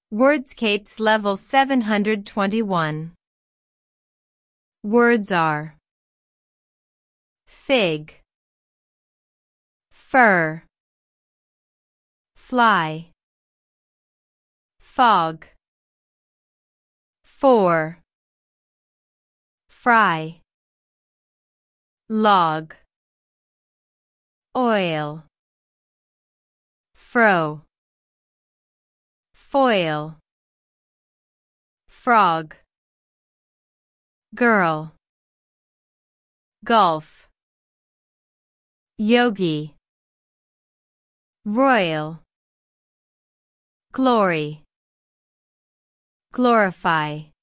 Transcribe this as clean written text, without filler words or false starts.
Wordscapes Level 721. Words are fig, fur, fly, fog, for, fry, log, oil, fro, foil, frog, girl, golf, yogi, royal, glory, glorify.